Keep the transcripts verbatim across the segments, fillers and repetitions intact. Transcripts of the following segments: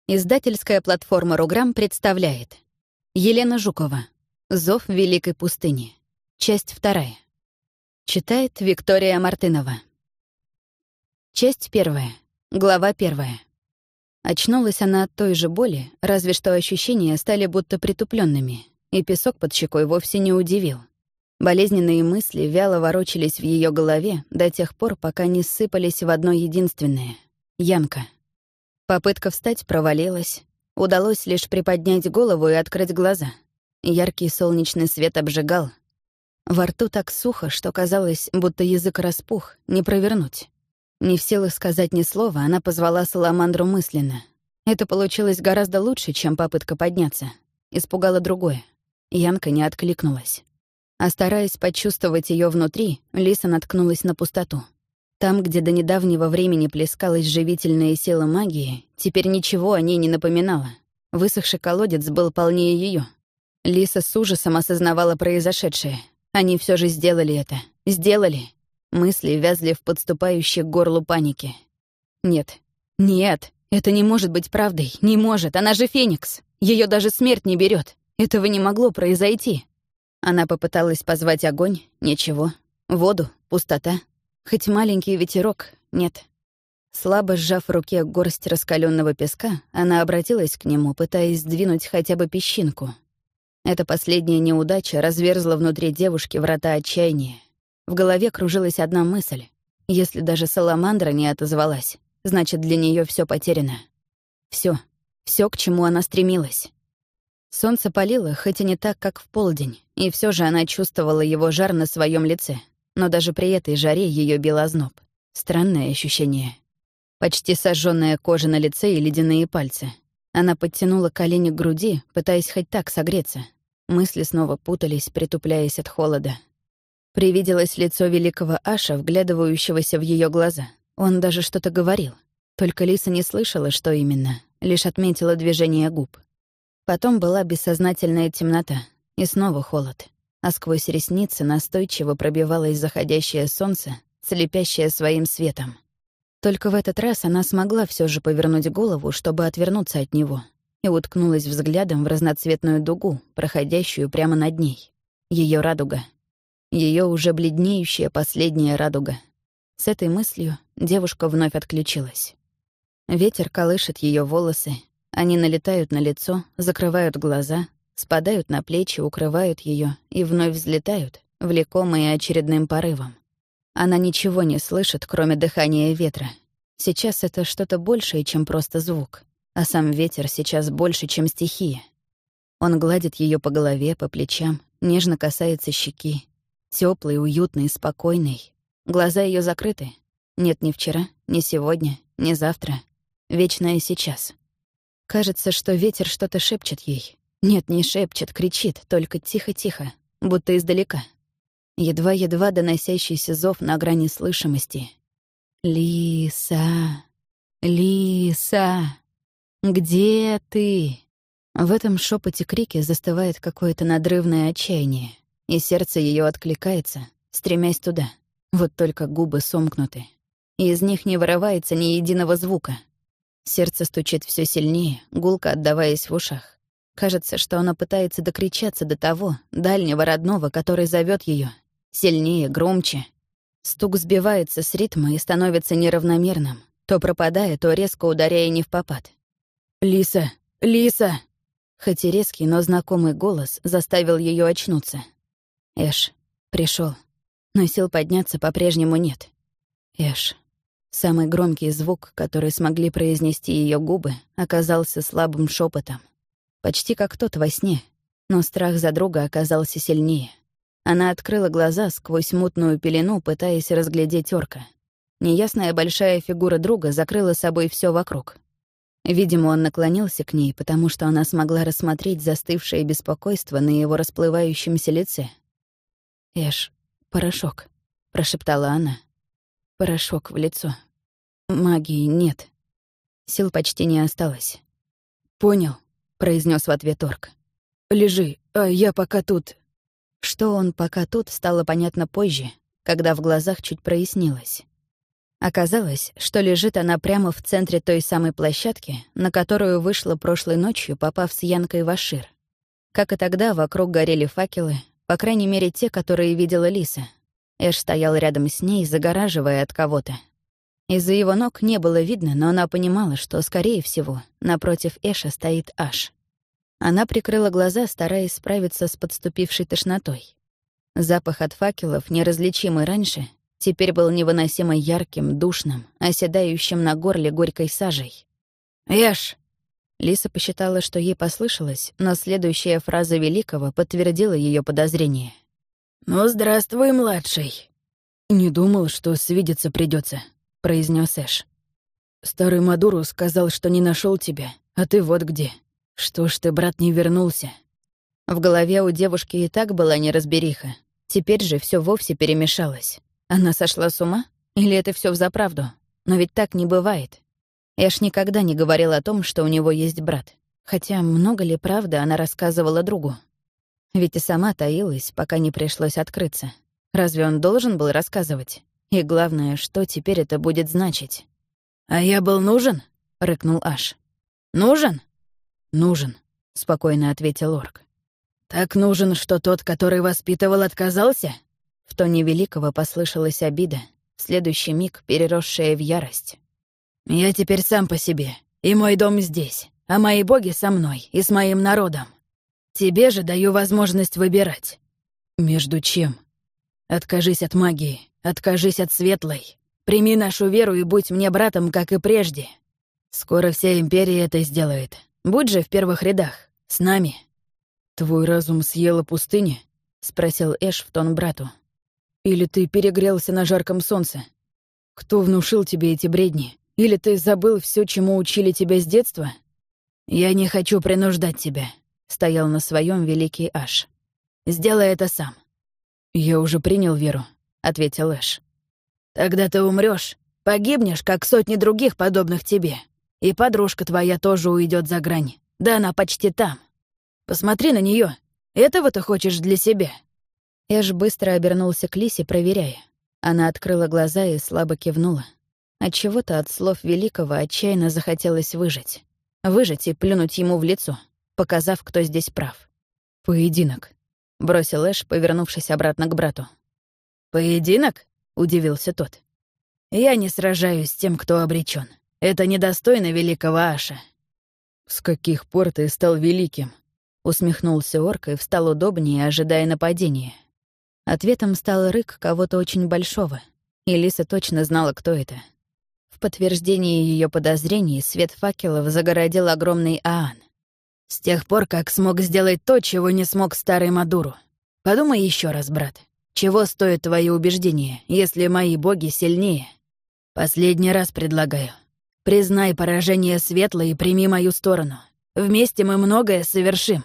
Издательская платформа «Руграм» представляет Елена Жукова. «Зов Великой пустыни». Часть вторая. Читает Виктория Мартынова. Часть первая. Глава первая. Очнулась она от той же боли, разве что ощущения стали будто притупленными, и песок под щекой вовсе не удивил. Болезненные мысли вяло ворочались в ее голове до тех пор, пока не ссыпались в одно единственное — Янка. Попытка встать провалилась. Удалось лишь приподнять голову и открыть глаза. Яркий солнечный свет обжигал. Во рту так сухо, что казалось, будто язык распух, не провернуть. Не в силах сказать ни слова, она позвала Саламандру мысленно. Это получилось гораздо лучше, чем попытка подняться. Испугало другое. Янка не откликнулась. А стараясь почувствовать ее внутри, Лиса наткнулась на пустоту. Там, где до недавнего времени плескалась живительная сила магии, теперь ничего о ней не напоминало. Высохший колодец был полнее ее. Лиса с ужасом осознавала произошедшее. Они все же сделали это. Сделали. Мысли вязли в подступающей к горлу панике. Нет. Нет. Это не может быть правдой. Не может. Она же Феникс. Ее даже смерть не берет. Этого не могло произойти. Она попыталась позвать огонь. Ничего. Воду. Пустота. Хоть маленький ветерок, нет. Слабо сжав в руке горсть раскаленного песка, она обратилась к нему, пытаясь сдвинуть хотя бы песчинку. Эта последняя неудача разверзла внутри девушки врата отчаяния. В голове кружилась одна мысль. Если даже Саламандра не отозвалась, значит, для нее все потеряно. Все, все, к чему она стремилась. Солнце палило, хоть и не так, как в полдень, и все же она чувствовала его жар на своем лице. Но даже при этой жаре ее бил озноб. Странное ощущение. Почти сожженная кожа на лице и ледяные пальцы. Она подтянула колени к груди, пытаясь хоть так согреться. Мысли снова путались, притупляясь от холода. Привиделось лицо великого Аша, вглядывающегося в ее глаза. Он даже что-то говорил. Только Лиса не слышала, что именно, лишь отметила движение губ. Потом была бессознательная темнота, и снова холод. А сквозь ресницы настойчиво пробивалось заходящее солнце, слепящее своим светом. Только в этот раз она смогла все же повернуть голову, чтобы отвернуться от него, и уткнулась взглядом в разноцветную дугу, проходящую прямо над ней. Ее радуга. Ее уже бледнеющая последняя радуга. С этой мыслью девушка вновь отключилась. Ветер колышет ее волосы, они налетают на лицо, закрывают глаза, спадают на плечи, укрывают ее и вновь взлетают, влекомые очередным порывом. Она ничего не слышит, кроме дыхания ветра. Сейчас это что-то большее, чем просто звук, а сам ветер сейчас больше, чем стихия. Он гладит ее по голове, по плечам, нежно касается щеки. Теплый, уютный, спокойный. Глаза ее закрыты. Нет ни вчера, ни сегодня, ни завтра. Вечное сейчас. Кажется, что ветер что-то шепчет ей. Нет, не шепчет, кричит, только тихо-тихо, будто издалека. Едва-едва доносящийся зов на грани слышимости. «Лиса! Лиса! Где ты?» В этом шепоте крики застывает какое-то надрывное отчаяние, и сердце ее откликается, стремясь туда. Вот только губы сомкнуты, и из них не вырывается ни единого звука. Сердце стучит все сильнее, гулко отдаваясь в ушах. Кажется, что она пытается докричаться до того, дальнего родного, который зовет ее. Сильнее, громче. Стук сбивается с ритма и становится неравномерным, то пропадая, то резко ударяя невпопад. «Лиса! Лиса!» Хоть и резкий, но знакомый голос заставил ее очнуться. Эш пришел, но сил подняться по-прежнему нет. Эш. Самый громкий звук, который смогли произнести ее губы, оказался слабым шепотом. Почти как тот во сне, но страх за друга оказался сильнее. Она открыла глаза сквозь мутную пелену, пытаясь разглядеть орка. Неясная большая фигура друга закрыла собой все вокруг. Видимо, он наклонился к ней, потому что она смогла рассмотреть застывшее беспокойство на его расплывающемся лице. «Эш, порошок», — прошептала она. «Порошок в лицо. Магии нет». Сил почти не осталось. «Понял», — произнес в ответ орк. «Лежи, а я пока тут...» Что он пока тут, стало понятно позже, когда в глазах чуть прояснилось. Оказалось, что лежит она прямо в центре той самой площадки, на которую вышла прошлой ночью, попав с Янкой в Ашир. Как и тогда, вокруг горели факелы, по крайней мере, те, которые видела Лиса. Эш стоял рядом с ней, загораживая от кого-то. Из-за его ног не было видно, но она понимала, что, скорее всего, напротив Эша стоит Аш. Она прикрыла глаза, стараясь справиться с подступившей тошнотой. Запах от факелов, неразличимый раньше, теперь был невыносимо ярким, душным, оседающим на горле горькой сажей. «Эш!» Лиса посчитала, что ей послышалось, но следующая фраза Великого подтвердила ее подозрение. «Ну, здравствуй, младший!» «Не думал, что свидеться придется, произнес Эш. «Старый Мадуру сказал, что не нашел тебя, а ты вот где. Что ж ты, брат, не вернулся?» В голове у девушки и так была неразбериха. Теперь же все вовсе перемешалось. Она сошла с ума? Или это все взаправду? Но ведь так не бывает. Эш никогда не говорил о том, что у него есть брат. Хотя много ли правды она рассказывала другу? Ведь и сама таилась, пока не пришлось открыться. Разве он должен был рассказывать? И главное, что теперь это будет значить? «А я был нужен?» — рыкнул Аш. «Нужен?» «Нужен», — спокойно ответил орк. «Так нужен, что тот, который воспитывал, отказался?» В тоне Великого послышалась обида, в следующий миг переросшая в ярость. «Я теперь сам по себе, и мой дом здесь, а мои боги со мной и с моим народом. Тебе же даю возможность выбирать». «Между чем?» «Откажись от магии, откажись от светлой. Прими нашу веру и будь мне братом, как и прежде. Скоро вся империя это сделает. Будь же в первых рядах, с нами». «Твой разум съела пустыня?» — спросил Эш в тон брату. «Или ты перегрелся на жарком солнце? Кто внушил тебе эти бредни? Или ты забыл все, чему учили тебя с детства?» «Я не хочу принуждать тебя», — стоял на своем великий Аш. «Сделай это сам». «Я уже принял веру», — ответил Эш. «Тогда ты умрёшь, погибнешь, как сотни других подобных тебе. И подружка твоя тоже уйдет за грань. Да она почти там. Посмотри на неё. Этого ты хочешь для себя?» Эш быстро обернулся к Лисе, проверяя. Она открыла глаза и слабо кивнула. Отчего-то от слов Великого отчаянно захотелось выжить. Выжить и плюнуть ему в лицо, показав, кто здесь прав. «Поединок», — бросил Эш, повернувшись обратно к брату. «Поединок?» — удивился тот. «Я не сражаюсь с тем, кто обречён. Это недостойно великого Аша». «С каких пор ты стал великим?» — усмехнулся орк и встал удобнее, ожидая нападения. Ответом стал рык кого-то очень большого, и Лиса точно знала, кто это. В подтверждении ее подозрений свет факелов загородил огромный Аан. «С тех пор, как смог сделать то, чего не смог старый Мадуру. Подумай еще раз, брат. Чего стоят твои убеждения, если мои боги сильнее? Последний раз предлагаю. Признай поражение Светлой и прими мою сторону. Вместе мы многое совершим».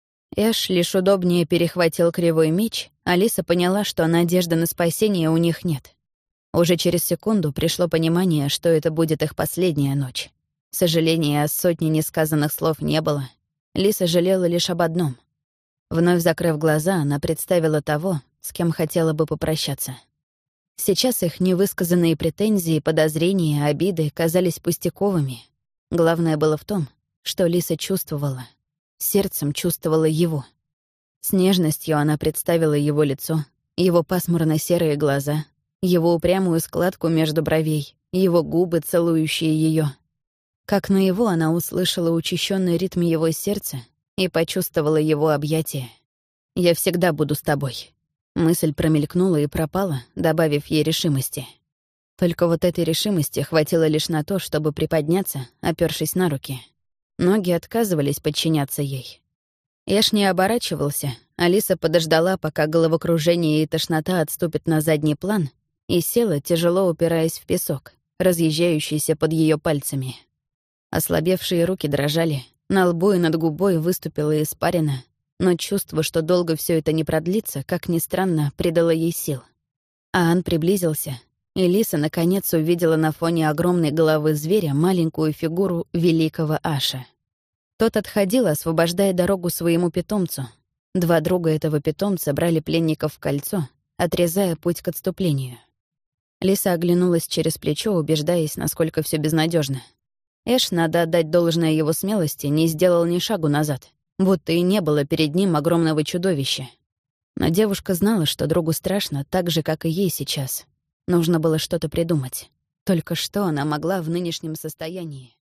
Эш лишь удобнее перехватил кривой меч, а Лиса поняла, что надежды на спасение у них нет. Уже через секунду пришло понимание, что это будет их последняя ночь. Сожаления о сотне несказанных слов не было. Лиса жалела лишь об одном. Вновь закрыв глаза, она представила того, с кем хотела бы попрощаться. Сейчас их невысказанные претензии, подозрения, обиды казались пустяковыми. Главное было в том, что Лиса чувствовала. Сердцем чувствовала его. С нежностью она представила его лицо, его пасмурно-серые глаза, его упрямую складку между бровей, его губы, целующие ее. Как наяву она услышала учащенный ритм его сердца и почувствовала его объятия. «Я всегда буду с тобой». Мысль промелькнула и пропала, добавив ей решимости. Только вот этой решимости хватило лишь на то, чтобы приподняться, опёршись на руки. Ноги отказывались подчиняться ей. Эш не оборачивался, Алиса подождала, пока головокружение и тошнота отступят на задний план, и села, тяжело упираясь в песок, разъезжающийся под ее пальцами. Ослабевшие руки дрожали, на лбу и над губой выступила испарина, но чувство, что долго все это не продлится, как ни странно, придало ей сил. Аан приблизился, и Лиса наконец увидела на фоне огромной головы зверя маленькую фигуру великого Аша. Тот отходил, освобождая дорогу своему питомцу. Два друга этого питомца брали пленников в кольцо, отрезая путь к отступлению. Лиса оглянулась через плечо, убеждаясь, насколько все безнадежно. Эш, надо отдать должное его смелости, не сделал ни шагу назад, будто и не было перед ним огромного чудовища. Но девушка знала, что другу страшно так же, как и ей сейчас. Нужно было что-то придумать. Только что она могла в нынешнем состоянии?